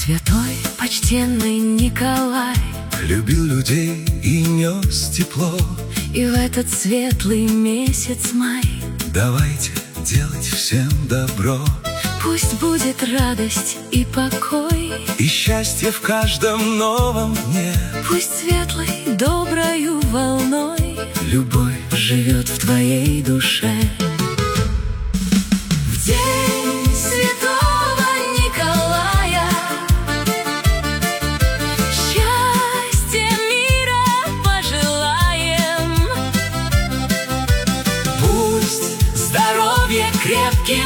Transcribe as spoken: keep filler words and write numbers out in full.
Святой, почтенный Николай любил людей и нес тепло. И в этот светлый месяц май давайте делать всем добро. Пусть будет радость и покой, и счастье в каждом новом дне. Пусть светлой, доброю волной любовь живет в твоей душе. В день святого Николая счастья, мира пожелаем. Пусть Здоровье крепким